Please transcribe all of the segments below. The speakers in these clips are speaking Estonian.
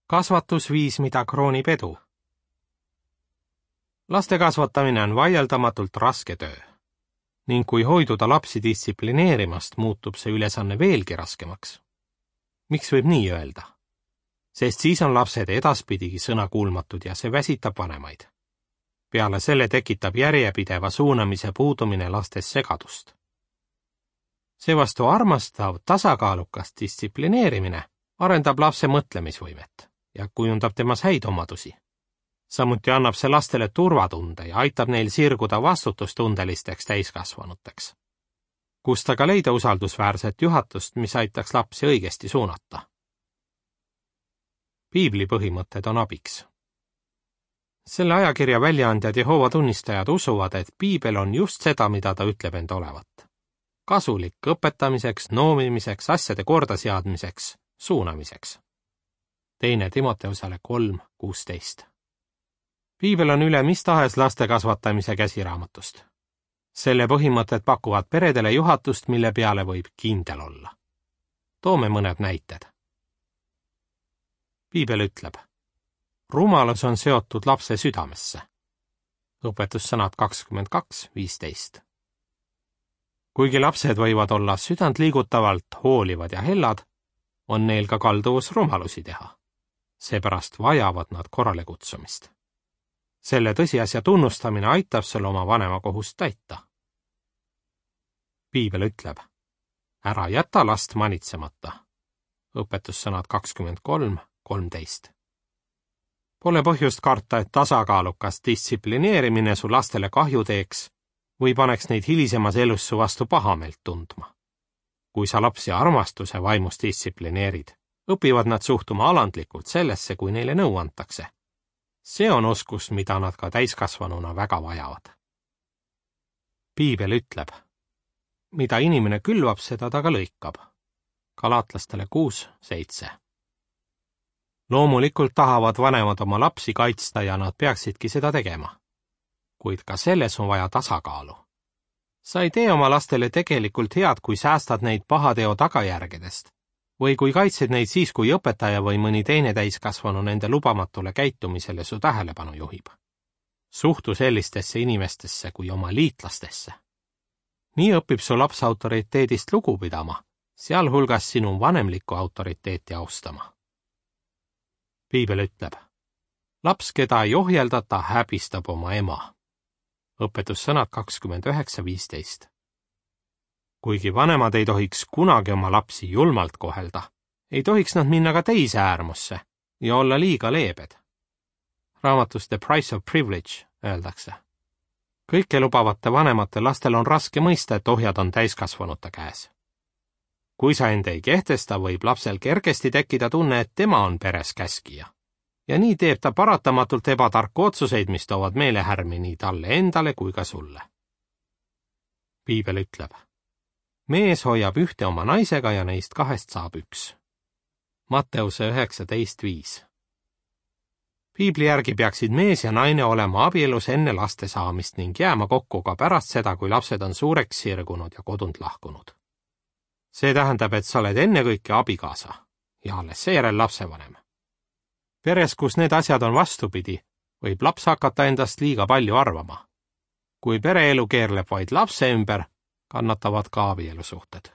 Kasvatusviis, mida kroonib edu. Laste kasvatamine on vaieldamatult raske töö ning kui hoiduda lapsi distsiplineerimast, muutub see ülesanne veelgi raskemaks. Miks võib nii öelda? Sest siis on lapsed edaspidigi sõnakuulmatud ja see väsitab vanemaid. Peale selle tekitab järjepideva suunamise puudumine lastes segadust. Seevastu armastav, tasakaalukas distsiplineerimine arendab lapse mõtlemisvõimet ja kujundab temas häid omadusi. Samuti annab see lastele turvatunde ja aitab neil sirguda vastutustundelisteks täiskasvanuteks. Kust aga leida usaldusväärset juhatust, mis aitaks lapsi õigesti suunata? Piibli põhimõtted on abiks. Selle ajakirja väljaandjad Jehoova tunnistajad usuvad, et Piibel on just seda, mida ta ütleb end olevat. Kasulik õpetamiseks, noomimiseks, asjade kordaseadmiseks, suunamiseks. 2. Timoteusele 3:16. Piibel on üle mis tahes laste kasvatamise käsiraamatust. Selle põhimõtted pakuvad peredele juhatust, mille peale võib kindel olla. Toome mõned näited. Piibel ütleb: rumalus on seotud lapse südamesse. Õpetussõnad 22:15. Kuigi lapsed võivad olla südantliigutavalt hoolivad ja hellad, on neil ka kalduvus rumalusi teha. Seepärast vajavad nad korrale kutsumist. Selle tõsiasja tunnustamine aitab sul oma vanemakohust täita. Piibel ütleb: ära jäta last manitsemata. Õpetussõnad 23:13. Pole põhjust karta, et tasakaalukas distsiplineerimine su lastele kahju teeks või paneks neid hilisemas elus su vastu pahameelt tundma. Kui sa lapsi armastuse vaimus distsiplineerid, õpivad nad suhtuma alandlikult sellesse, kui neile nõu antakse. See on oskus, mida nad ka täiskasvanuna väga vajavad. Piibel ütleb: mida inimene külvab, seda ta ka lõikab. Galaatlastele 6:7. Loomulikult tahavad vanemad oma lapsi kaitsta ja nad peaksidki seda tegema. Kuid ka selles on vaja tasakaalu. Sa ei tee oma lastele tegelikult head, kui säästad neid pahateo tagajärgedest või kui kaitsed neid siis, kui õpetaja või mõni teine täiskasvanu nende lubamatule käitumisele su tähelepanu juhib. Suhtu sellistesse inimestesse kui oma liitlastesse. Nii õpib su laps autoriteedist lugu pidama, sealhulgas sinu vanemlikku autoriteeti austama. Piibel ütleb: laps, keda ei ohjeldata, häbistab oma ema. Õpetussõnad 29:15. Kuigi vanemad ei tohiks kunagi oma lapsi julmalt kohelda, ei tohiks nad minna ka teise äärmusse ja olla liiga leebed. Raamatus The Price of Privilege öeldakse: kõike lubavate vanemate lastel on raske mõista, et ohjad on täiskasvanute käes. Kui sa end ei kehtesta, võib lapsel kergesti tekkida tunne, et tema on peres käskija. Ja nii teeb ta paratamatult ebatarku otsuseid, mis toovad meelehärmi nii talle endale kui ka sulle. Piibel ütleb: mees hoiab ühte oma naisega ja neist kahest saab üks. Matteuse 19:5. Piibli järgi peaksid mees ja naine olema abielus enne laste saamist ning jääma kokku ka pärast seda, kui lapsed on suureks sirgunud ja kodunt lahkunud. See tähendab, et sa oled ennekõike abikaasa ja alles seejärel lapsevanem. Peres, kus need asjad on vastupidi, võib laps hakata endast liiga palju arvama. Kui pereelu keerleb vaid lapse ümber, kannatavad ka abielusuhted.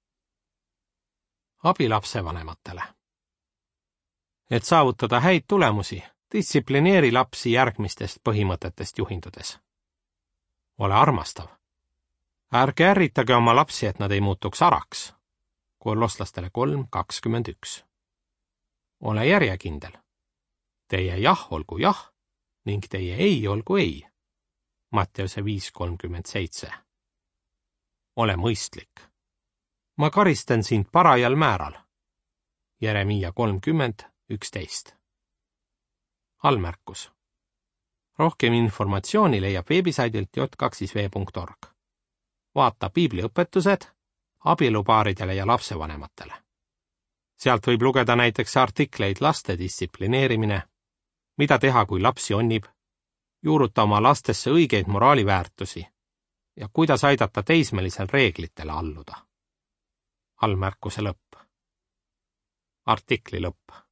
Abi lapsevanematele. Et saavutada häid tulemusi, distsiplineeri lapsi järgmistest põhimõtetest juhindudes. Ole armastav. Ärge ärritage oma lapsi, et nad ei muutuks araks. Koloslastele 3:21. Ole järjekindel. Teie jah olgu jah ning teie ei olgu ei. Matteuse 5:37. Ole mõistlik. Ma karistan sind parajal määral. Jeremiia 30:11. Allmärkus. Rohkem informatsiooni leiab veebisaidilt j2v.org. Vaata piibliõpetused abielupaaridele ja lapsevanematele. Sealt võib lugeda näiteks artikleid laste distsiplineerimine, mida teha, kui laps jonnib, juuruta oma lastesse õigeid moraaliväärtusi ja kuidas aidata teismelisel reeglitele alluda. Allmärkuse lõpp. Artikli lõpp.